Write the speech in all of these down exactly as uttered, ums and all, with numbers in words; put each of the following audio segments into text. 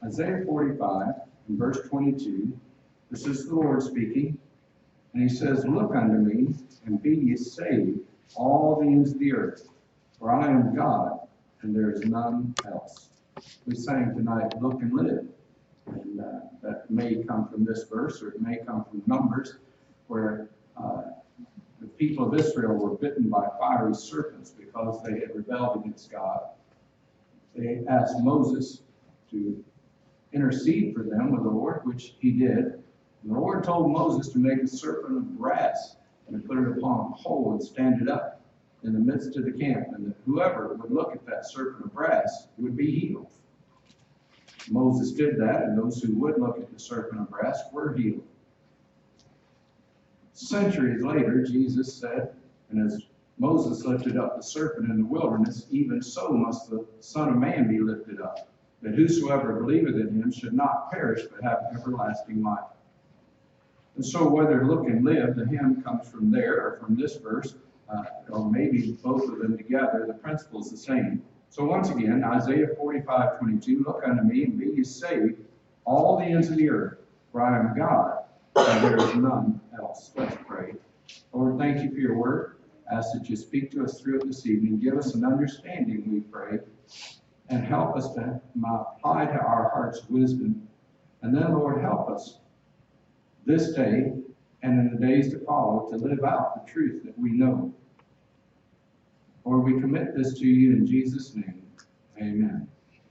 Isaiah forty-five, in verse twenty-two, this is the Lord speaking, and he says, "Look unto me, and be ye saved, all the ends of the earth, for I am God, and there is none else." We sang tonight, "Look and live," and uh, that may come from this verse, or it may come from Numbers, where uh, the people of Israel were bitten by fiery serpents because they had rebelled against God. They asked Moses to intercede for them with the Lord, which he did. And the Lord told Moses to make a serpent of brass and to put it upon a pole and stand it up in the midst of the camp, and that whoever would look at that serpent of brass would be healed. Moses did that, and those who would look at the serpent of brass were healed. Centuries later, Jesus said, and as Moses lifted up the serpent in the wilderness, even so must the Son of Man be lifted up, that whosoever believeth in him should not perish but have everlasting life. And so whether look and live, the hymn comes from there or from this verse, uh, or maybe both of them together, the principle is the same. So once again, Isaiah forty-five, twenty-two, "Look unto me, and be ye saved, all the ends of the earth, for I am God, and there is none else." Let's pray. Lord, thank you for your word. Ask that you speak to us through it this evening. Give us an understanding, we pray, and help us to apply to our hearts wisdom. And then, Lord, help us this day and in the days to follow to live out the truth that we know. Lord, we commit this to you in Jesus' name. Amen.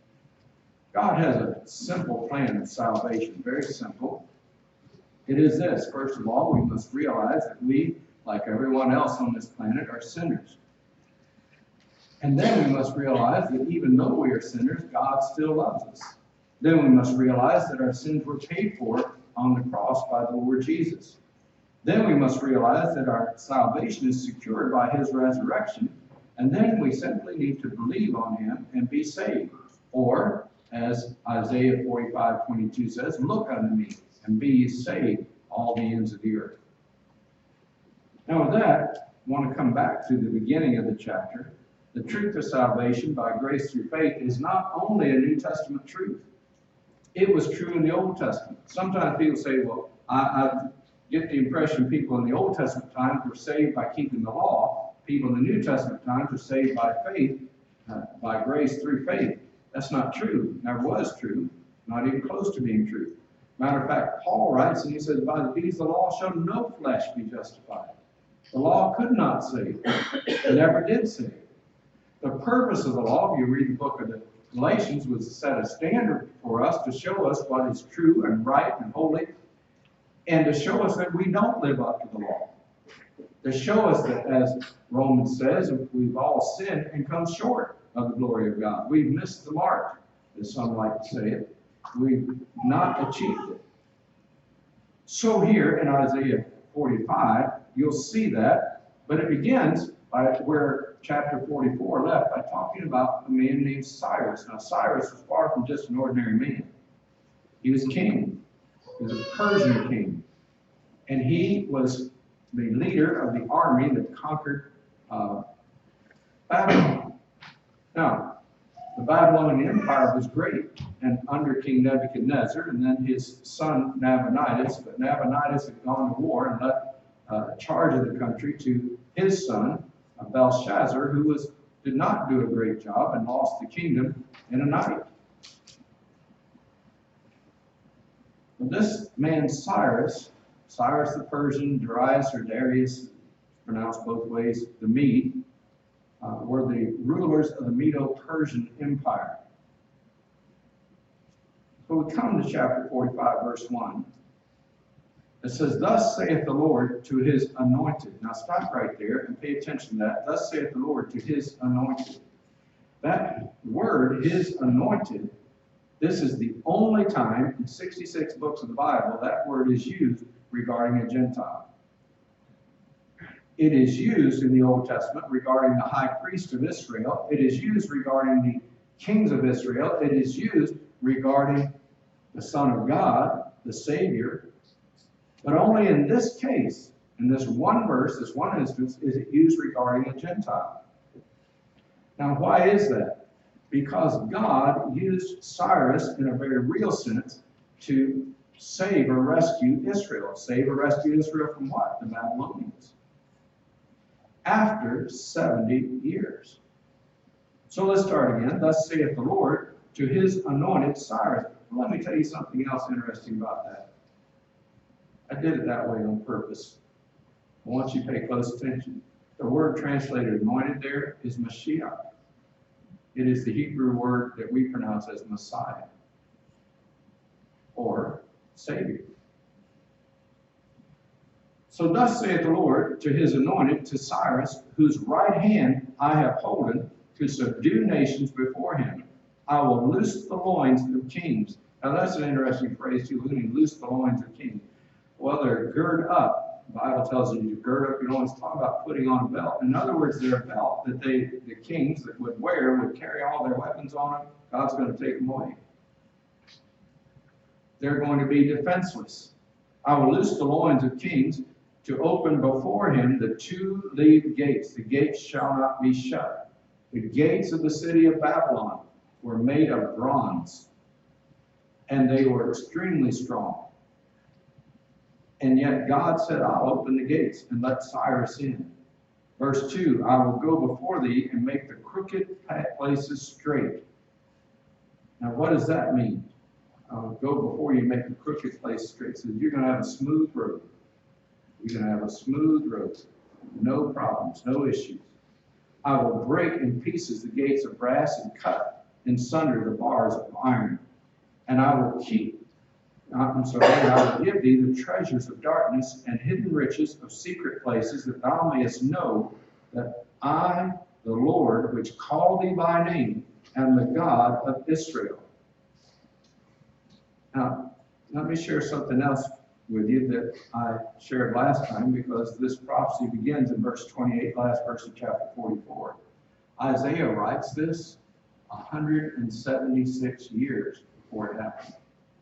God has a simple plan of salvation, very simple. It is this: first of all, we must realize that we, like everyone else on this planet, are sinners. And then we must realize that even though we are sinners, God still loves us. Then we must realize that our sins were paid for on the cross by the Lord Jesus. Then we must realize that our salvation is secured by his resurrection. And then we simply need to believe on him and be saved. Or, as Isaiah forty-five, twenty-two says, "Look unto me, and be ye saved, all the ends of the earth." Now with that, I want to come back to the beginning of the chapter. The truth of salvation by grace through faith is not only a New Testament truth. It was true in the Old Testament. Sometimes people say, well, I, I get the impression people in the Old Testament times were saved by keeping the law. People in the New Testament times were saved by faith, uh, by grace through faith. That's not true. Never was true. Not even close to being true. Matter of fact, Paul writes, and he says, "By the deeds of the law shall no flesh be justified." The law could not save. It never did save. The purpose of the law, if you read the book of the Galatians, was to set a standard for us, to show us what is true and right and holy, and to show us that we don't live up to the law. To show us that, as Romans says, we've all sinned and come short of the glory of God. We've missed the mark, as some like to say it. We've not achieved it. So here in Isaiah forty-five, you'll see that, but it begins by where chapter forty-four left by talking about a man named Cyrus. Now, Cyrus was far from just an ordinary man. He was king. He was a Persian king. And he was the leader of the army that conquered uh, Babylon. Now, the Babylonian Empire was great, and under King Nebuchadnezzar, and then his son Nabonidus, but Nabonidus had gone to war and left uh, charge of the country to his son, uh, Belshazzar, who was did not do a great job and lost the kingdom in a night. But this man Cyrus, Cyrus the Persian, Darius or Darius, pronounced both ways, the Mede, uh, were the rulers of the Medo-Persian Empire. So we come to chapter forty-five, verse one. It says, "Thus saith the Lord to his anointed." Now stop right there and pay attention to that. "Thus saith the Lord to his anointed." That word, his anointed, this is the only time in sixty-six books of the Bible that word is used regarding a Gentile. It is used in the Old Testament regarding the high priest of Israel. It is used regarding the kings of Israel. It is used regarding the Son of God, the Savior. But only in this case, in this one verse, this one instance, is it used regarding a Gentile. Now, why is that? because God used Cyrus in a very real sense to save or rescue Israel. Save or rescue Israel from what? The Babylonians. After seventy years. So let's start again. Thus saith the Lord to his anointed Cyrus. Well, let me tell you something else interesting about that. I did it that way on purpose. I want you to pay close attention. The word translated anointed there is Mashiach. It is the Hebrew word that we pronounce as Messiah or Savior. So thus saith the Lord to his anointed, to Cyrus, whose right hand I have holden to subdue nations before him. I will loose the loins of kings. Now that's an interesting phrase too, loose the loins of kings. Well, they're gird up. The Bible tells you to gird up your loins. Talk about putting on a belt. In other words, they're a belt that they, the kings that would wear would carry all their weapons on them. God's going to take them away. They're going to be defenseless. I will loose the loins of kings to open before him the two lead gates. The gates shall not be shut. The gates of the city of Babylon were made of bronze, and they were extremely strong. And yet God said, I'll open the gates and let Cyrus in. Verse two, I will go before thee and make the crooked places straight. Now what does that mean? I will go before you and make the crooked place straight. So you're going to have a smooth road. You're going to have a smooth road. No problems, no issues. I will break in pieces the gates of brass and cut in sunder the bars of iron. And I will keep I'm sorry, I will give thee the treasures of darkness and hidden riches of secret places, that thou mayest know that I, the Lord, which call thee by name, am the God of Israel. Now, let me share something else with you that I shared last time, because this prophecy begins in verse twenty-eight, last verse of chapter forty-four. Isaiah writes this one hundred seventy-six years before it happened.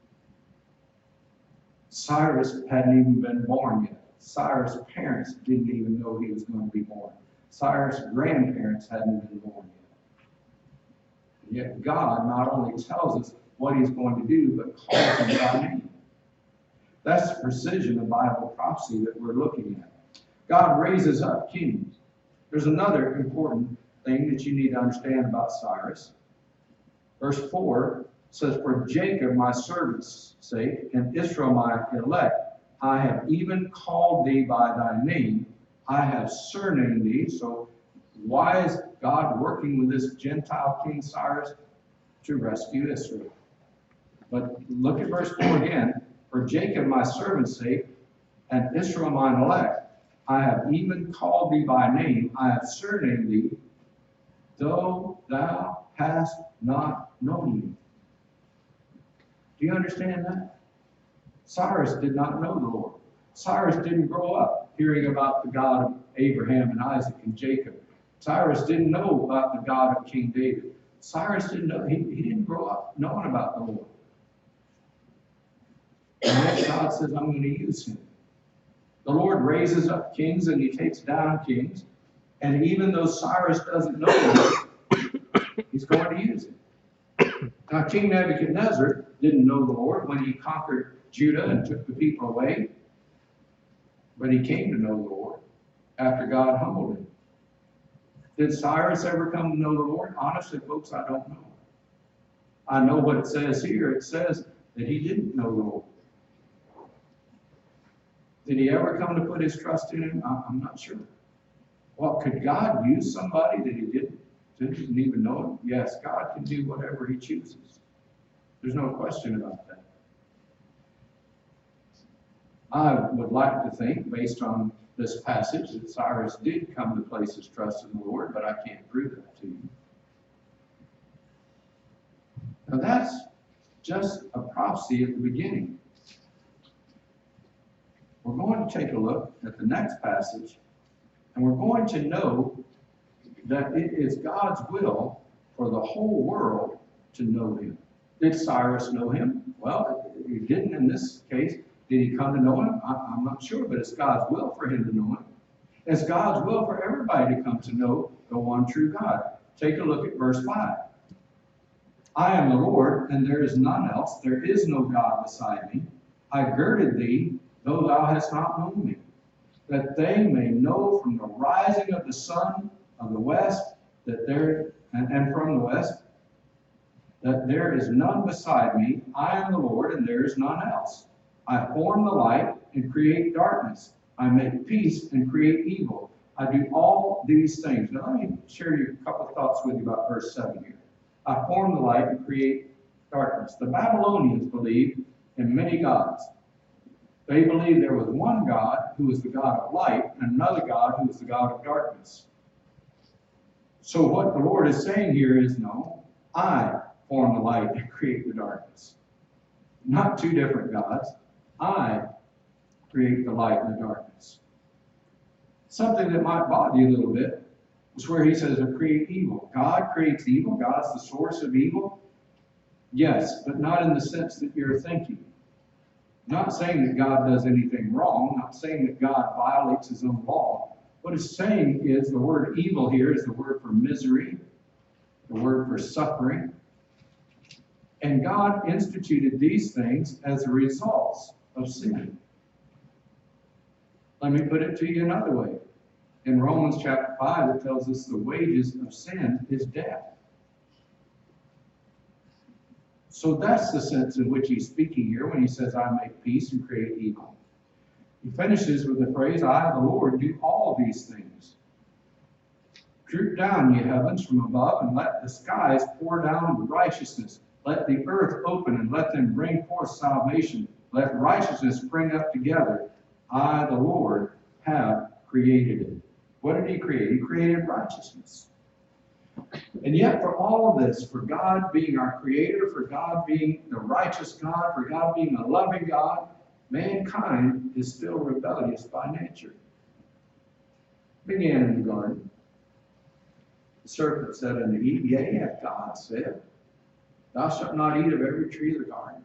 Cyrus hadn't even been born yet. Cyrus' parents didn't even know he was going to be born. Cyrus' grandparents hadn't been born yet. And yet God not only tells us what he's going to do, but calls him by name. That's the precision of Bible prophecy that we're looking at. God raises up kings. There's another important thing that you need to understand about Cyrus. Verse four says, for Jacob my servant's sake, and Israel my elect, I have even called thee by thy name. I have surnamed thee. So why is God working with this Gentile King Cyrus? To rescue Israel. But look at verse four again. For Jacob my servant's sake, and Israel mine elect, I have even called thee by name. I have surnamed thee, though thou hast not known me. Do you understand that? Cyrus did not know the Lord. Cyrus didn't grow up hearing about the God of Abraham and Isaac and Jacob. Cyrus didn't know about the God of King David. Cyrus didn't know, he, he didn't grow up knowing about the Lord. And then God says, I'm going to use him. The Lord raises up kings and he takes down kings. And even though Cyrus doesn't know him, he's going to use him. Now, King Nebuchadnezzar didn't know the Lord when he conquered Judah and took the people away. But he came to know the Lord after God humbled him. Did Cyrus ever come to know the Lord? Honestly, folks, I don't know. I know what it says here. It says that he didn't know the Lord. Did he ever come to put his trust in him? I'm not sure. Well, could God use somebody that he didn't, didn't even know him? Yes, God can do whatever he chooses. There's no question about that. I would like to think, based on this passage, that Cyrus did come to place his trust in the Lord, but I can't prove that to you. Now that's just a prophecy at the beginning. We're going to take a look at the next passage, and we're going to know that it is God's will for the whole world to know him. Did Cyrus know him? Well, he didn't in this case. Did he come to know him? I'm not sure, but it's God's will for him to know him. It's God's will for everybody to come to know the one true God. Take a look at verse five. I am the Lord, and there is none else. There is no God beside me. I girded thee, though thou hast not known me, that they may know from the rising of the sun of the west, that there and, and from the west, that there is none beside me. I am the Lord, and there is none else. I form the light and create darkness. I make peace and create evil. I do all these things. Now let me share you a couple of thoughts with you about verse seven here. I form the light and create darkness. The Babylonians believed in many gods. They believed there was one God who was the God of light and another God who was the God of darkness. So what the Lord is saying here is, no, I form the light and create the darkness. Not two different gods. I create the light and the darkness. Something that might bother you a little bit is where he says to create evil. God creates evil. God's the source of evil. Yes, but not in the sense that you're thinking. Not saying that God does anything wrong. Not saying that God violates his own law. What it's saying is the word evil here is the word for misery, the word for suffering. And God instituted these things as a result of sin. Let me put it to you another way. In Romans chapter five, it tells us the wages of sin is death. So that's the sense in which he's speaking here when he says, I make peace and create evil. He finishes with the phrase, I, the Lord, do all these things. Droop down, ye heavens, from above, and let the skies pour down righteousness. Let the earth open, and let them bring forth salvation. Let righteousness spring up together. I, the Lord, have created it. What did he create? He created righteousness. And yet for all of this, for God being our creator, for God being the righteous God, for God being a loving God, mankind is still rebellious by nature. Began in the garden. The serpent said unto Eve, Yea, hath God said, Thou shalt not eat of every tree of the garden.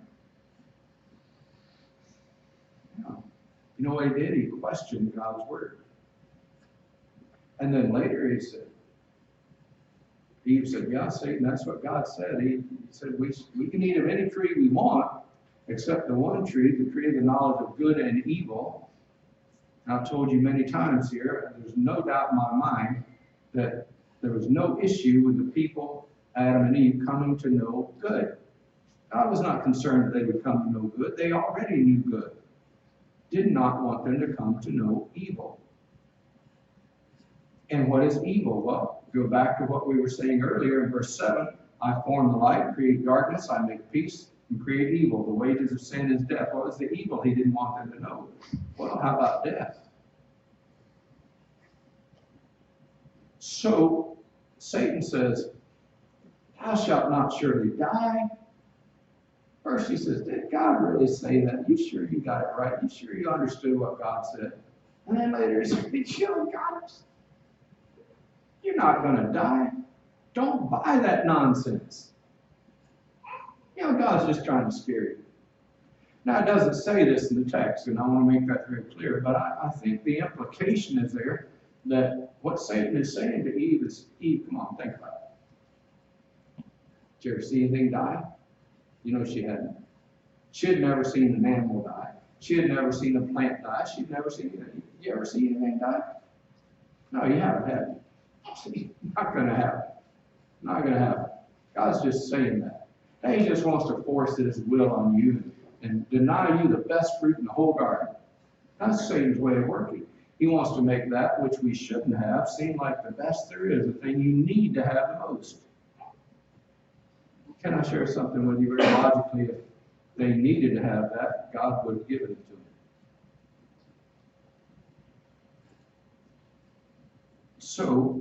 Yeah. You know what he did? He questioned God's word. And then later he said, Eve said, yeah, Satan, that's what God said. He, he said, we, we can eat of any tree we want, except the one tree, the tree of the knowledge of good and evil. And I've told you many times here, there's no doubt in my mind that there was no issue with the people, Adam and Eve, coming to know good. God was not concerned that they would come to know good. They already knew good. Did not want them to come to know evil. And what is evil? Well, go back to what we were saying earlier in verse seven. I form the light, create darkness, I make peace, and create evil. The wages of sin is death. What was the evil he didn't want them to know? Well, how about death? So, Satan says, Thou shalt not surely die. First he says, did God really say that? You sure you got it right? You sure you understood what God said? And then later he said, you know, God, you're not going to die. Don't buy that nonsense. You know, God's just trying to scare you. Now, it doesn't say this in the text, and I want to make that very clear, but I, I think the implication is there that what Satan is saying to Eve is, Eve, come on, think about it. Did you ever see anything die? You know she hadn't. She had never seen an animal die. She had never seen a plant die. She'd never seen anything. You ever see anything die? No, you haven't, have you? Not going to happen. Not going to happen. God's just saying that. And he just wants to force his will on you and deny you the best fruit in the whole garden. That's Satan's way of working. He wants to make that which we shouldn't have seem like the best there is, the thing you need to have the most. Can I share something with you very logically? If they needed to have that, God would have given it to them. So,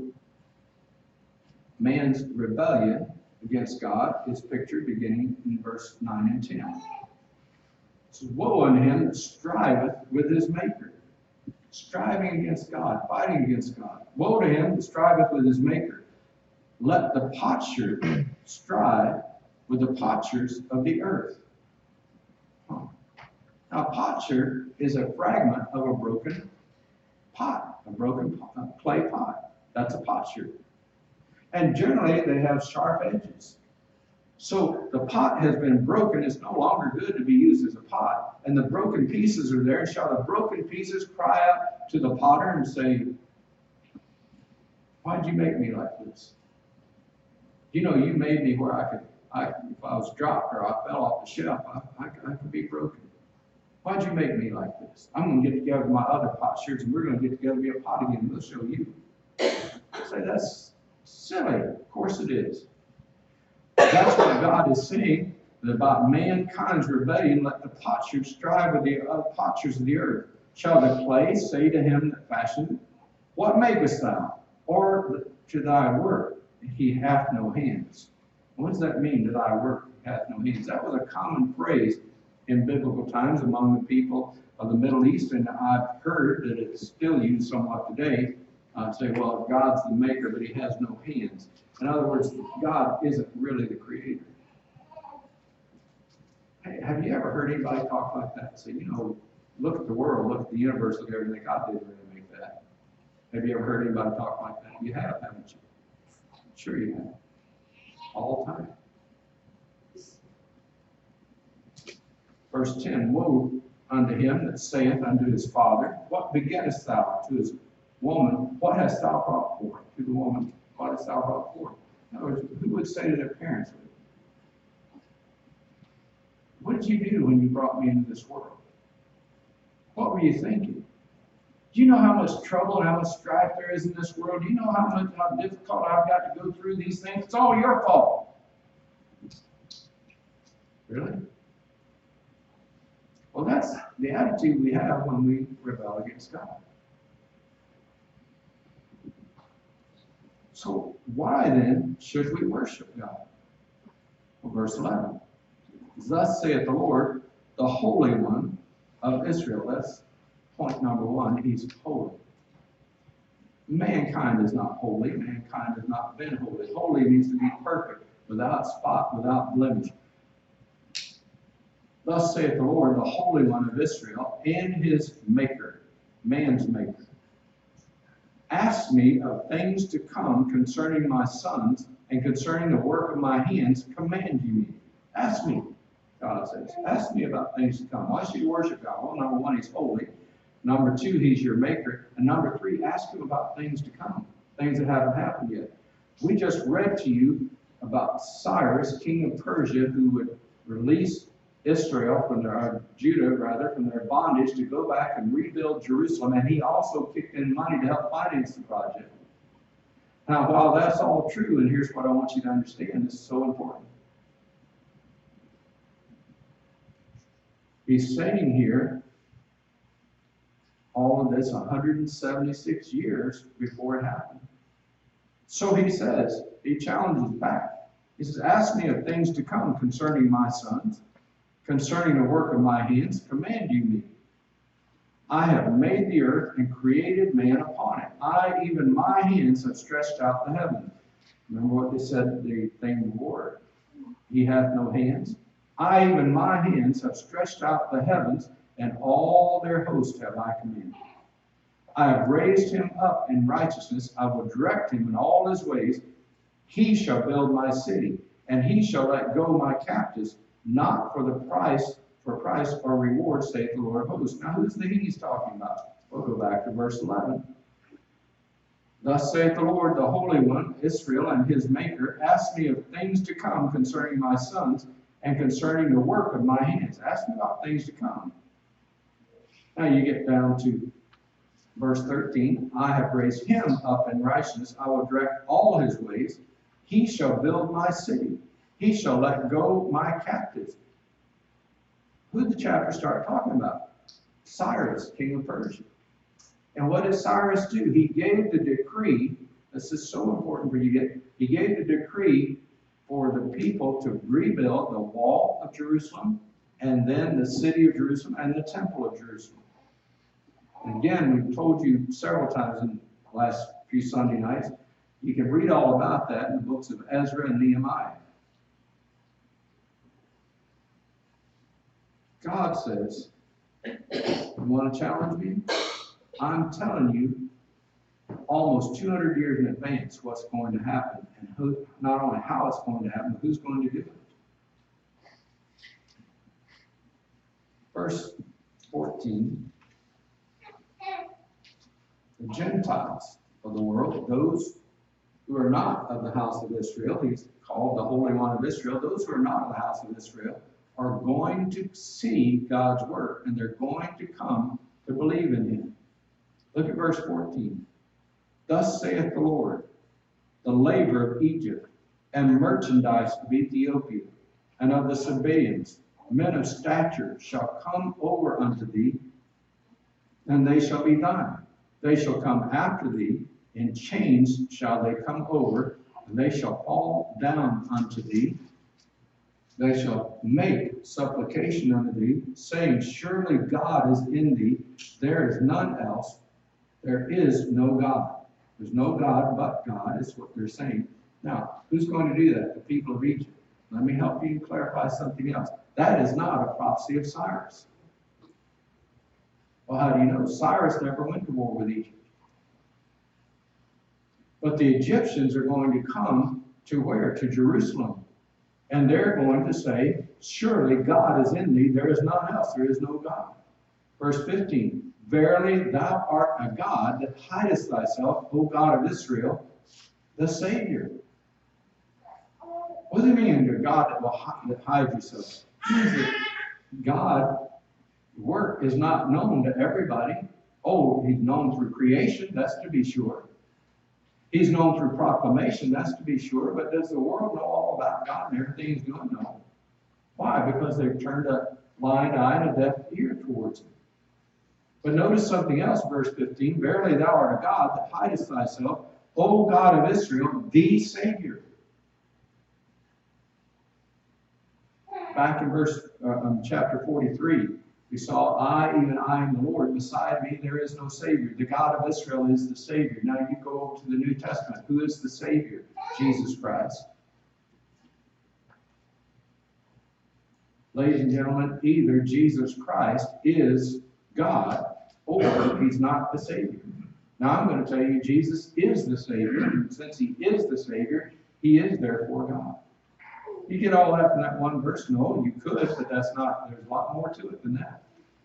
man's rebellion against God is pictured beginning in verse nine and ten. It says, woe unto him that striveth with his maker. Striving against God, fighting against God. Woe to him that striveth with his maker. Let the potsherd strive with the potshers of the earth. Huh. Now, potsherd is a fragment of a broken pot, a broken pot, a clay pot. That's a potsherd. And generally, they have sharp edges. So the pot has been broken. It's no longer good to be used as a pot. And the broken pieces are there. And shall the broken pieces cry out to the potter and say, why'd you make me like this? You know, you made me where I could, I, if I was dropped or I fell off the shelf, I, I, I could be broken. Why'd you make me like this? I'm going to get together with my other potsherds and we're going to get together and be a pot again and we'll show you. Say, that's silly. Of course it is. That's what God is saying about mankind's rebellion. Let the potsherds strive with the uh, potsherds of the earth. Shall the clay say to him that fashioned it, what makest thou? Or to thy work, he hath no hands. What does that mean, to thy work he hath no hands? That was a common phrase in biblical times among the people of the Middle East, and I've heard that it's still used somewhat today. Uh, say, well, God's the maker, but he has no hands. In other words, God isn't really the creator. Hey, have you ever heard anybody talk like that? Say, you know, look at the world, look at the universe, look at everything. God didn't really make that. Have you ever heard anybody talk like that? You have, haven't you? Sure you have. All the time. Verse ten, woe unto him that saith unto his father, what begettest thou? To his woman, what hast thou brought forth? To the woman, what hast thou brought forth? In other words, who would say to their parents, what did you do when you brought me into this world? What were you thinking? Do you know how much trouble and how much strife there is in this world? Do you know how much how difficult I've got to go through these things? It's all your fault. Really? Well, that's the attitude we have when we rebel against God. So why then should we worship God? Well, verse eleven. Thus saith the Lord, the Holy One of Israel. That's point number one. He's holy. Mankind is not holy. Mankind has not been holy. Holy means to be perfect, without spot, without blemish. Thus saith the Lord, the Holy One of Israel, and his Maker, man's Maker. Ask me of things to come concerning my sons, and concerning the work of my hands, command you me. Ask me, God says. Ask me about things to come. Why should you worship God? Well, number one, he's holy. Number two, he's your maker. And number three, ask him about things to come, things that haven't happened yet. We just read to you about Cyrus, king of Persia, who would release Israel from their, or Judah rather, from their bondage to go back and rebuild Jerusalem. And he also kicked in money to help finance the project. Now, while that's all true, and here's what I want you to understand, this is so important. He's saying here, all of this one hundred seventy-six years before it happened. So he says, he challenges back. He says, ask me of things to come concerning my sons, concerning the work of my hands, command you me. I have made the earth and created man upon it. I, even my hands, have stretched out the heavens. Remember what they said, the thing before? He hath no hands. I, even my hands, have stretched out the heavens, and all their host have I commanded. I have raised him up in righteousness. I will direct him in all his ways. He shall build my city, and he shall let go my captives, not for the price, for price or reward, saith the Lord of hosts. Now, who's the he he's talking about? We'll go back to verse eleven. Thus saith the Lord, the Holy One, Israel, and his Maker, ask me of things to come concerning my sons, and concerning the work of my hands. Ask me about things to come. Now you get down to verse thirteen. I have raised him up in righteousness. I will direct all his ways. He shall build my city. He shall let go my captives. Who did the chapter start talking about? Cyrus, king of Persia. And what did Cyrus do? He gave the decree. This is so important for you to get. He gave the decree for the people to rebuild the wall of Jerusalem, and then the city of Jerusalem, and the temple of Jerusalem. And again, we've told you several times in the last few Sunday nights, you can read all about that in the books of Ezra and Nehemiah. God says, you want to challenge me? I'm telling you almost two hundred years in advance what's going to happen, and who, not only how it's going to happen, but who's going to do it. Verse fourteen. The Gentiles of the world, those who are not of the house of Israel, he's called the Holy One of Israel, those who are not of the house of Israel are going to see God's work, and they're going to come to believe in him. Look at verse fourteen. Thus saith the Lord, the labor of Egypt, and merchandise of Ethiopia, and of the Sabaeans, men of stature, shall come over unto thee, and they shall be thine. They shall come after thee, in chains shall they come over, and they shall fall down unto thee. They shall make supplication unto thee, saying, Surely God is in thee, there is none else, there is no God. There's no God but God, is what they're saying. Now, who's going to do that? The people of Egypt. Let me help you clarify something else. That is not a prophecy of Cyrus. Well, how do you know? Cyrus never went to war with Egypt. But the Egyptians are going to come to where? To Jerusalem. And they're going to say, Surely God is in thee, there is none else, there is no God. Verse fifteen, Verily thou art a God that hidest thyself, O God of Israel, the Savior. What does it mean, a God that will hide, that hides yourself? It means that God's work is not known to everybody. Oh, he's known through creation, that's to be sure. He's known through proclamation, that's to be sure. But does the world know all about God and everything he's doing? No. Why? Because they've turned a blind eye and a deaf ear towards him. But notice something else, verse fifteen. Verily thou art a God that hidest thyself, O God of Israel, the Savior. Back in verse uh, um, chapter forty-three, we saw, I, even I am the Lord. Beside me there is no Savior. The God of Israel is the Savior. Now you go to the New Testament. Who is the Savior? Jesus Christ. Ladies and gentlemen, either Jesus Christ is God or he's not the Savior. Now I'm going to tell you, Jesus is the Savior. And since he is the Savior, he is therefore God. You get all that from that one verse? No, you could, but that's not, there's a lot more to it than that.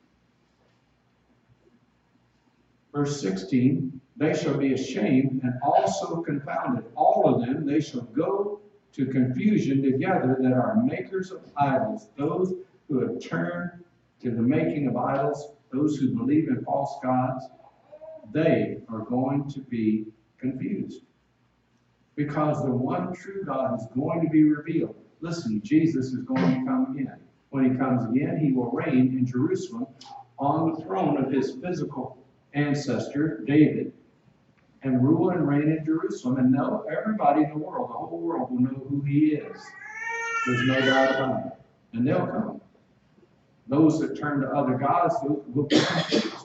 Verse sixteen, they shall be ashamed and also confounded. All of them, they shall go to confusion together that are makers of idols, those who have turned to the making of idols, those who believe in false gods, they are going to be confused. Because the one true God is going to be revealed. Listen, Jesus is going to come again. When he comes again, he will reign in Jerusalem on the throne of his physical ancestor, David, and rule and reign in Jerusalem. And know everybody in the world, the whole world, will know who he is. There's no doubt about it. And they'll come. Those that turn to other gods will be confused.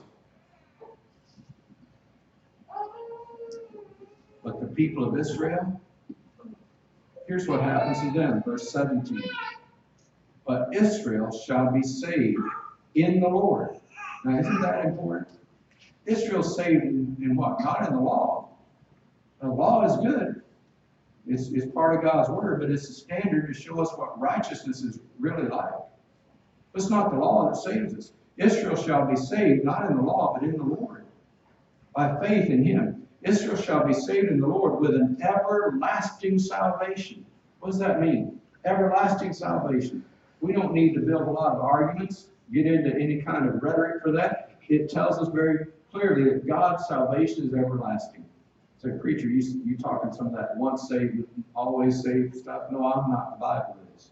But the people of Israel, here's what happens to them, verse seventeen. But Israel shall be saved in the Lord. Now, isn't that important? Israel's saved in, in what? Not in the law. The law is good. It's, it's part of God's word, but it's a standard to show us what righteousness is really like. It's not the law that saves us. Israel shall be saved, not in the law, but in the Lord, by faith in him. Israel shall be saved in the Lord with an everlasting salvation. What does that mean? Everlasting salvation. We don't need to build a lot of arguments, get into any kind of rhetoric for that. It tells us very clearly that God's salvation is everlasting. So, preacher, you, you talking some of that once saved, always saved stuff. No, I'm not. The Bible is.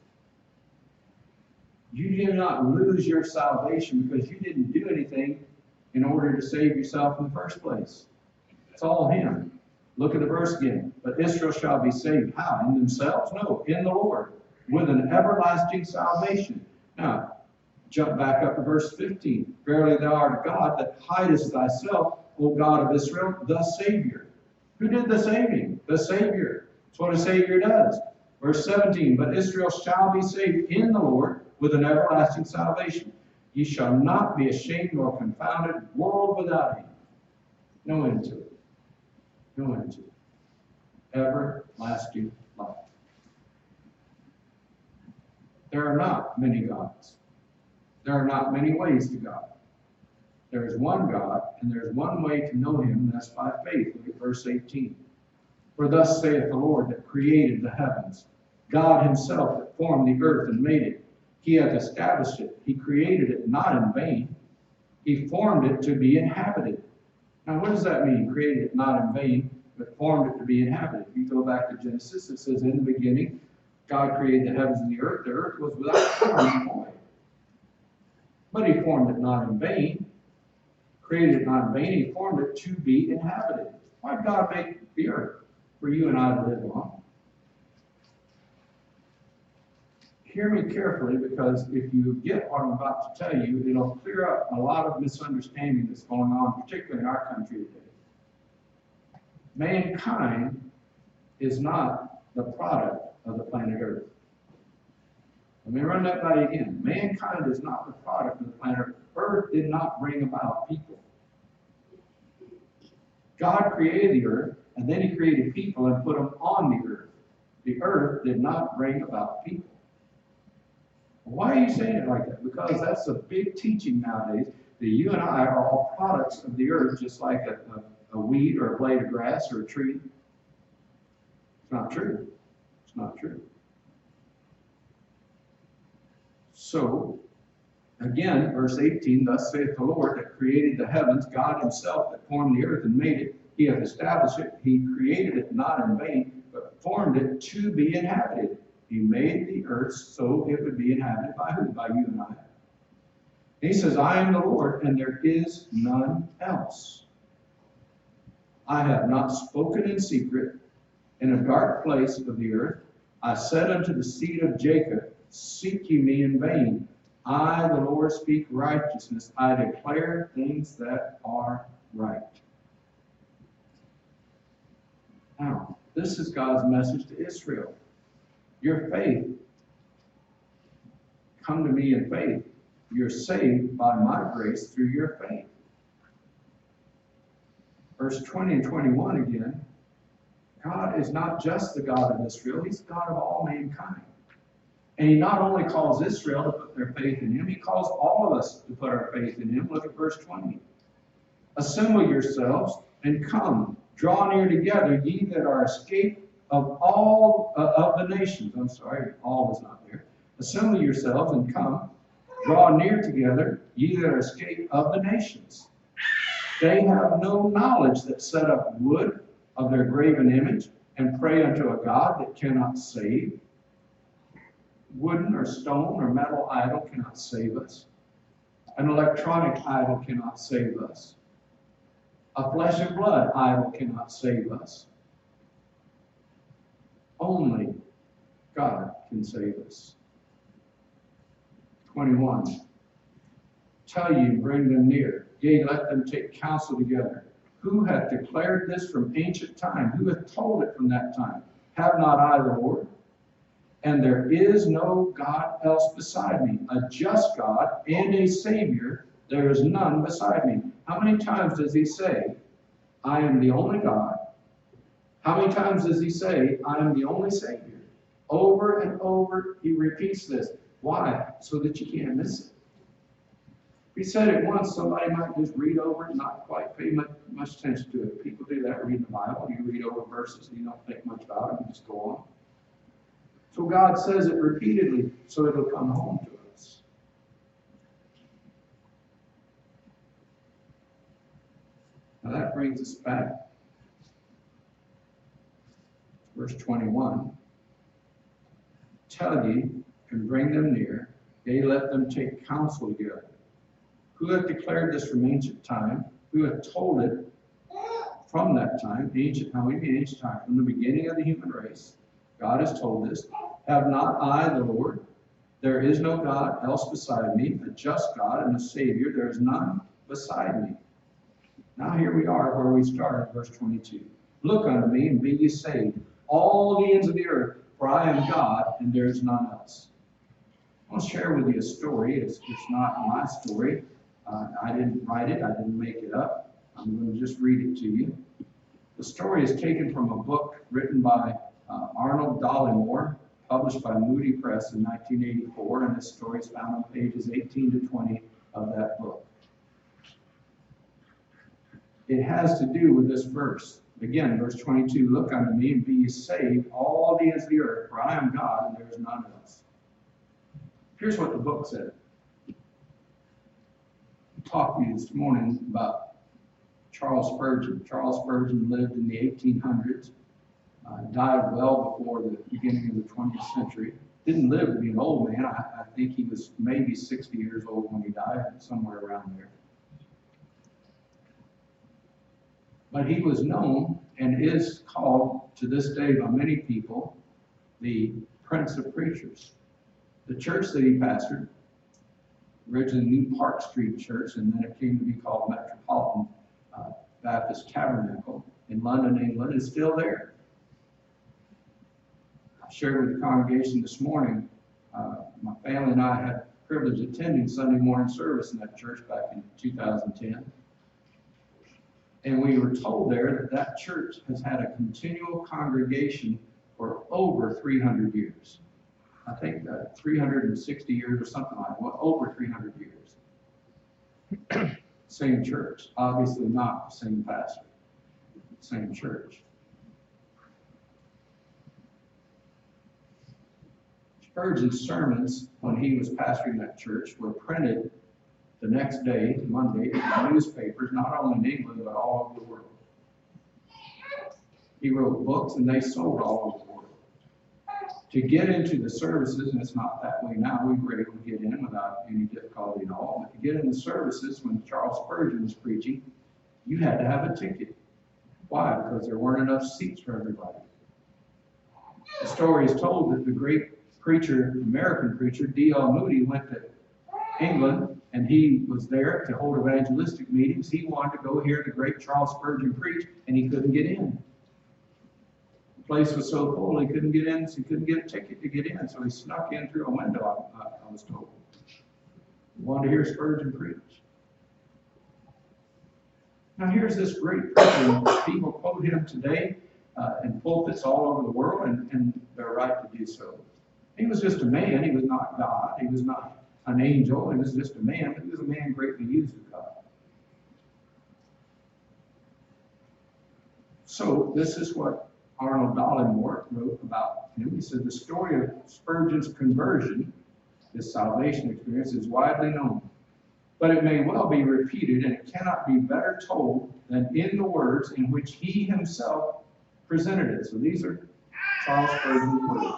You did not lose your salvation because you didn't do anything in order to save yourself in the first place. It's all him. Look at the verse again. But Israel shall be saved. How? In themselves? No, in the Lord, with an everlasting salvation. Now, jump back up to verse fifteen. Verily thou art a God that hidest thyself, O God of Israel, the Savior. Who did the saving? The Savior. That's what a Savior does. Verse seventeen. But Israel shall be saved in the Lord with an everlasting salvation. Ye shall not be ashamed nor confounded, world without end. No end to it. No end to it. Everlasting life. There are not many gods. There are not many ways to God. There is one God, and there is one way to know him, and that's by faith. Look at verse eighteen. For thus saith the Lord that created the heavens, God himself that formed the earth and made it. He hath established it. He created it not in vain. He formed it to be inhabited. Now, what does that mean? Created it not in vain, but formed it to be inhabited. If you go back to Genesis, it says, in the beginning, God created the heavens and the earth. The earth was without form and void. But he formed it not in vain. Created it not in vain. He formed it to be inhabited. Why did God make the earth? For you and I to live on. Hear me carefully, because if you get what I'm about to tell you, it'll clear up a lot of misunderstanding that's going on, particularly in our country today. Mankind is not the product of the planet Earth. Let me run that by you again. Mankind is not the product of the planet Earth. Earth did not bring about people. God created the earth, and then he created people and put them on the earth. The earth did not bring about people. Why are you saying it like that? Because that's a big teaching nowadays, that you and I are all products of the earth, just like a, a, a weed or a blade of grass or a tree. It's not true. It's not true. So, again, verse eighteen, thus saith the Lord that created the heavens, God himself that formed the earth and made it. He hath established it. He created it not in vain, but formed it to be inhabited. He made the earth so it would be inhabited by who? By you and I. And he says, I am the Lord, and there is none else. I have not spoken in secret in a dark place of the earth. I said unto the seed of Jacob, seek ye me in vain. I, the Lord, speak righteousness. I declare things that are right. Now, this is God's message to Israel. Your faith, come to me in faith. You're saved by my grace through your faith. Verse twenty and twenty-one again. God is not just the God of Israel, he's the God of all mankind. And he not only calls Israel to put their faith in him, he calls all of us to put our faith in him. Look at verse twenty. Assemble yourselves and come, draw near together, ye that are escaped of all uh, of the nations. I'm sorry, all is not there. Assemble yourselves and come, draw near together, ye that are escaped of the nations. They have no knowledge that set up wood of their graven image and pray unto a God that cannot save. Wooden or stone or metal idol cannot save us. An electronic idol cannot save us. A flesh and blood idol cannot save us. Only God can save us. twenty-one. Tell ye and bring them near. Yea, let them take counsel together. Who hath declared this from ancient time? Who hath told it from that time? Have not I the Lord? And there is no God else beside me, a just God and a Savior. There is none beside me. How many times does he say, I am the only God? How many times does he say, I am the only Savior? Over and over he repeats this. Why? So that you can't miss it. If he said it once, somebody might just read over it and not quite pay much, much attention to it. People do that, read the Bible. You read over verses and you don't think much about it, you just go on. So God says it repeatedly so it'll come home to us. Now that brings us back. Verse twenty-one. Tell ye and bring them near, yea, let them take counsel together. Who hath declared this from ancient time? Who hath told it from that time? Ancient, how we mean ancient time? From the beginning of the human race. God has told this. Have not I the Lord? There is no God else beside me, a just God and a Savior. There is none beside me. Now here we are where we started, verse twenty-two. Look unto me and be ye saved, all the ends of the earth, for I am God and there is none else. I want to share with you a story. It's, it's not my story. Uh, I didn't write it. I didn't make it up. I'm going to just read it to you. The story is taken from a book written by uh, Arnold Dollimore, published by Moody Press in nineteen eighty-four, and this story is found on pages eighteen to twenty of that book. It has to do with this verse. Again, verse twenty-two, look unto me and be ye saved, all the ends of the earth, for I am God and there is none else. Here's what the book said. I'll talk to you this morning about Charles Spurgeon. Charles Spurgeon lived in the eighteen hundreds, uh, died well before the beginning of the twentieth century. Didn't live to be an old man. I, I think he was maybe sixty years old when he died, somewhere around there. But he was known and is called to this day by many people the Prince of Preachers. The church that he pastored, originally New Park Street Church, and then it came to be called Metropolitan uh, Baptist Tabernacle in London, England, is still there. I shared with the congregation this morning, uh, my family and I had the privilege of attending Sunday morning service in that church back in two thousand ten. And we were told there that that church has had a continual congregation for over three hundred years. I think uh, three hundred sixty years or something like that, well, over three hundred years. Same church, obviously not the same pastor, same church. Spurgeon's sermons, when he was pastoring that church, were printed the next day, Monday, in the newspapers, not only in England, but all over the world. He wrote books, and they sold all over the world. To get into the services, and it's not that way now, we were able to get in without any difficulty at all, but to get in the services when Charles Spurgeon was preaching, you had to have a ticket. Why? Because there weren't enough seats for everybody. The story is told that the great preacher, American preacher, D L Moody, went to England, and he was there to hold evangelistic meetings. He wanted to go hear the great Charles Spurgeon preach, and he couldn't get in. The place was so full, he couldn't get in, so he couldn't get a ticket to get in, so he snuck in through a window, I, I was told. He wanted to hear Spurgeon preach. Now here's this great preacher. People quote him today uh, in pulpits all over the world, and, and they're right to do so. He was just a man. He was not God. He was not an angel. He was just a man, but he was a man greatly used of God. So this is what Arnold Dollingworth wrote about him. He said, the story of Spurgeon's conversion, his salvation experience, is widely known. But it may well be repeated, and it cannot be better told than in the words in which he himself presented it. So these are Charles Spurgeon's words.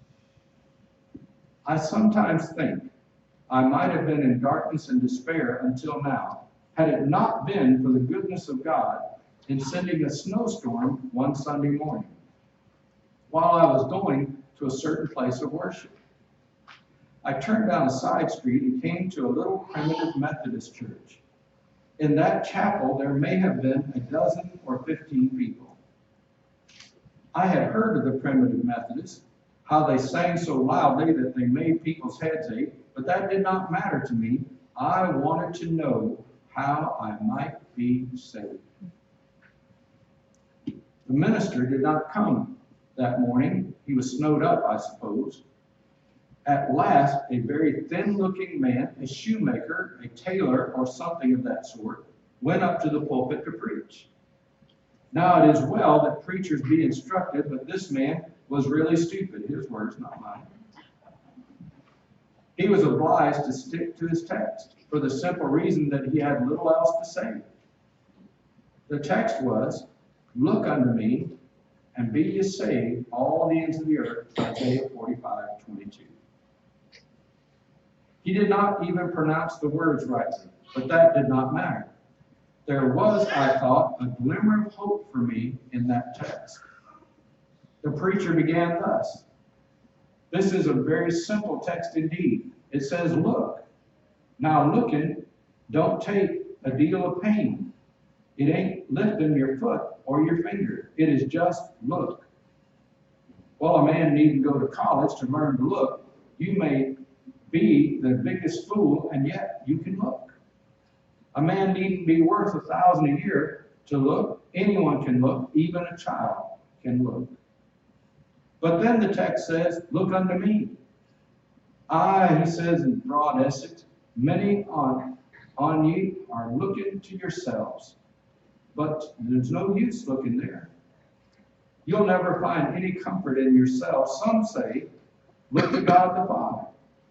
I sometimes think I might have been in darkness and despair until now, had it not been for the goodness of God in sending a snowstorm one Sunday morning, while I was going to a certain place of worship. I turned down a side street and came to a little primitive Methodist church. In that chapel, there may have been a dozen or fifteen people. I had heard of the primitive Methodists, how they sang so loudly that they made people's heads ache, but that did not matter to me. I wanted to know how I might be saved. The minister did not come that morning. He was snowed up, I suppose. At last, a very thin-looking man, a shoemaker, a tailor, or something of that sort, went up to the pulpit to preach. Now, it is well that preachers be instructed, but this man was really stupid. His words, not mine. He was obliged to stick to his text for the simple reason that he had little else to say. The text was, look unto me, and be ye saved, all the ends of the earth, Isaiah forty-five twenty-two. He did not even pronounce the words rightly, but that did not matter. There was, I thought, a glimmer of hope for me in that text. The preacher began thus. This is a very simple text indeed. It says, look. Now looking, don't take a deal of pain. It ain't lifting your foot or your finger. It is just look. Well, a man needn't go to college to learn to look. You may be the biggest fool, and yet you can look. A man needn't be worth a thousand a year to look. Anyone can look. Even a child can look. But then the text says, look unto me. I, he says in broad Essex, many on, on ye are looking to yourselves. But there's no use looking there. You'll never find any comfort in yourself. Some say, look to God the Father.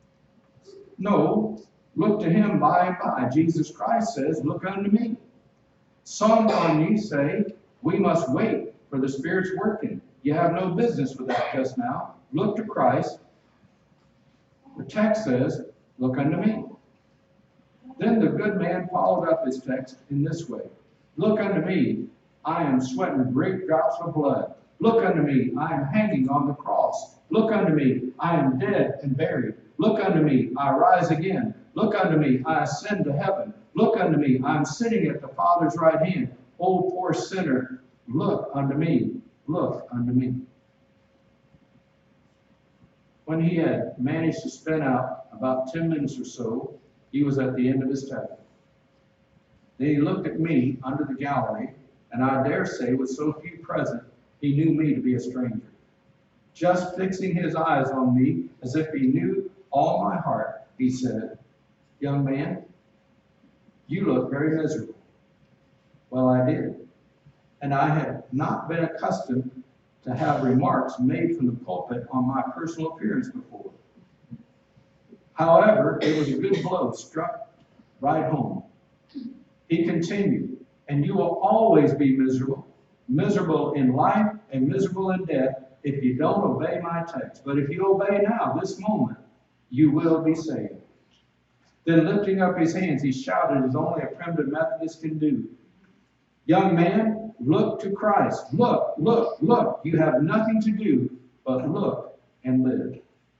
No, look to him by and by. Jesus Christ says, look unto me. Some on ye say, we must wait for the Spirit's working. You have no business with that just now. Look to Christ. The text says, look unto me. Then the good man followed up his text in this way. Look unto me, I am sweating great drops of blood. Look unto me, I am hanging on the cross. Look unto me, I am dead and buried. Look unto me, I rise again. Look unto me, I ascend to heaven. Look unto me, I am sitting at the Father's right hand. O poor sinner, look unto me, look unto me. When he had managed to spin out about ten minutes or so, he was at the end of his tether. Then he looked at me under the gallery, and I dare say, with so few present, he knew me to be a stranger. Just fixing his eyes on me as if he knew all my heart, he said, young man, you look very miserable. Well, I did. And I had not been accustomed to have remarks made from the pulpit on my personal appearance before. However, it was a good blow struck right home. He continued, and you will always be miserable, miserable in life and miserable in death if you don't obey my text. But if you obey now, this moment, you will be saved. Then lifting up his hands, he shouted as only a primitive Methodist can do. Young man, look to Christ. Look, look, look. You have nothing to do but look and live.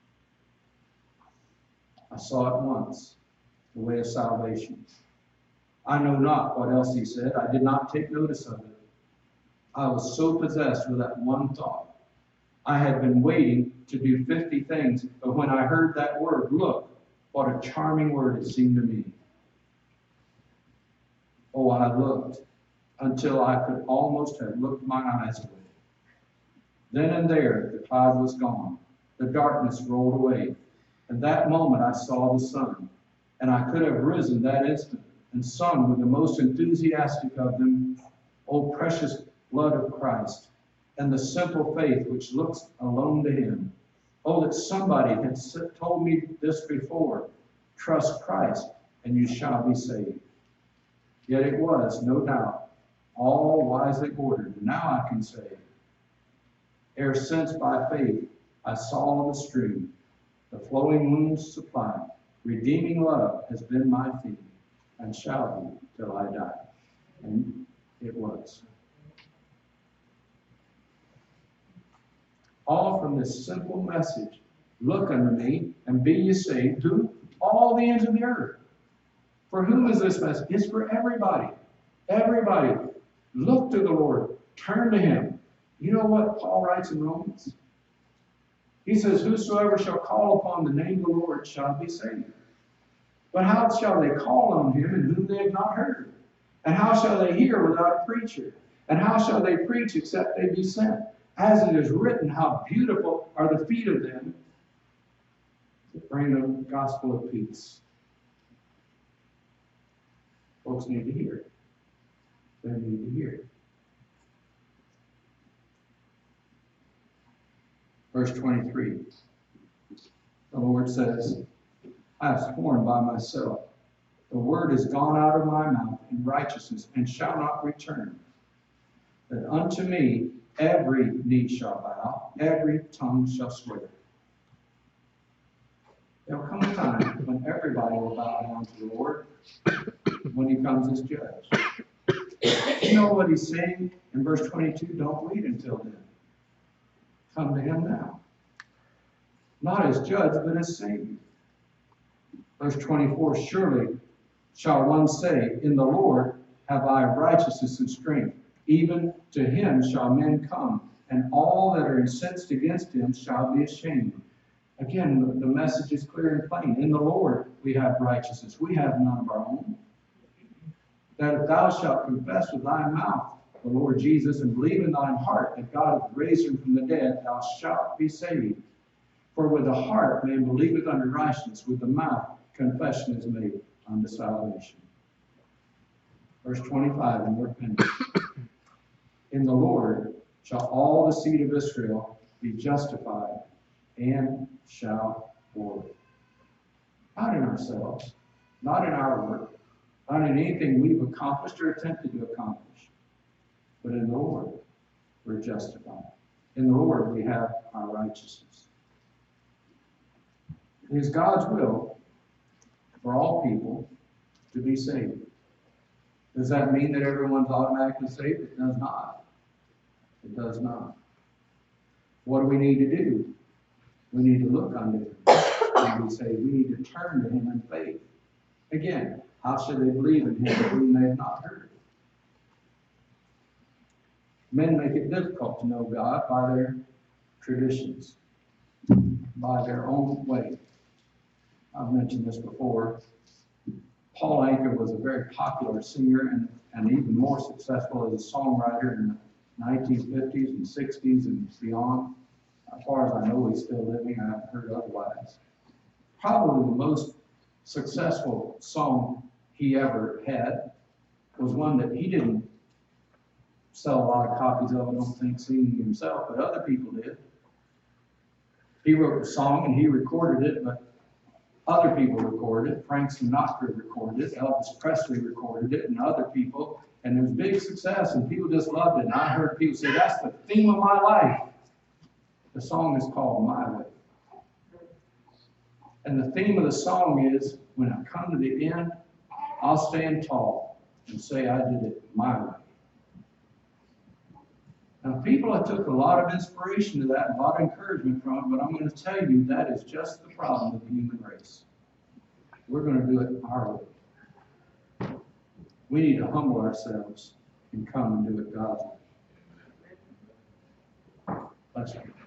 I saw at once the way of salvation. I know not what else he said. I did not take notice of it. I was so possessed with that one thought. I had been waiting to do fifty things, but when I heard that word, look, what a charming word it seemed to me. Oh, I looked until I could almost have looked my eyes away. Then and there, the cloud was gone. The darkness rolled away. At that moment, I saw the sun, and I could have risen that instant and sung with the most enthusiastic of them, O precious blood of Christ, and the simple faith which looks alone to him. Oh, that somebody had told me this before. Trust Christ, and you shall be saved. Yet it was, no doubt, all wisely ordered. And now I can say, ere since by faith I saw the stream, the flowing wounds supplied, redeeming love has been my theme, and shall be till I die. And it was. All from this simple message, look unto me, and be ye saved, to all the ends of the earth. For whom is this message? It's for everybody. Everybody. Look to the Lord. Turn to him. You know what Paul writes in Romans? He says, whosoever shall call upon the name of the Lord shall be saved. But how shall they call on him in whom they have not heard? And how shall they hear without a preacher? And how shall they preach except they be sent? As it is written, how beautiful are the feet of them that bring the gospel of peace. Folks need to hear it. They need to hear it. Verse twenty-three. The Lord says, I have sworn by myself, the word is gone out of my mouth in righteousness, and shall not return. That unto me every knee shall bow, every tongue shall swear. There will come a time when everybody will bow down to the Lord when he comes as judge. You know what he's saying in verse twenty-two? Don't wait until then. Come to him now. Not as judge, but as Savior. Verse twenty-four, surely shall one say, in the Lord have I righteousness and strength. Even to him shall men come, and all that are incensed against him shall be ashamed. Again, the, the message is clear and plain. In the Lord we have righteousness. We have none of our own. That if thou shalt confess with thy mouth the Lord Jesus and believe in thine heart that God hath raised him from the dead, thou shalt be saved. For with the heart man believeth unto righteousness, with the mouth confession is made unto salvation. Verse twenty-five in your pen. In the Lord shall all the seed of Israel be justified, and shall glory. Not in ourselves, not in our work, not in anything we've accomplished or attempted to accomplish, but in the Lord we're justified. In the Lord we have our righteousness. It is God's will for all people to be saved. Does that mean that everyone's automatically saved? It does not. It does not. What do we need to do? We need to look unto him. And we say we need to turn to him in faith. Again, how should they believe in him whom they have not heard? Men make it difficult to know God by their traditions, by their own way. I've mentioned this before. Paul Anka was a very popular singer and, and even more successful as a songwriter in the nineteen fifties and sixties and beyond. As far as I know, he's still living. I haven't heard otherwise. Probably the most successful song he ever had was one that he didn't sell a lot of copies of, I don't think, singing himself, but other people did. He wrote the song and he recorded it, but other people recorded it. Frank Sinatra recorded it. Elvis Presley recorded it, and other people. And it was big success, and people just loved it. And I heard people say, that's the theme of my life. The song is called My Way. And the theme of the song is, when I come to the end, I'll stand tall and say I did it my way. Now, people, I took a lot of inspiration to that, and a lot of encouragement from it, but I'm going to tell you that is just the problem with the human race. We're going to do it our way. We need to humble ourselves and come and do it God's way. Let's pray.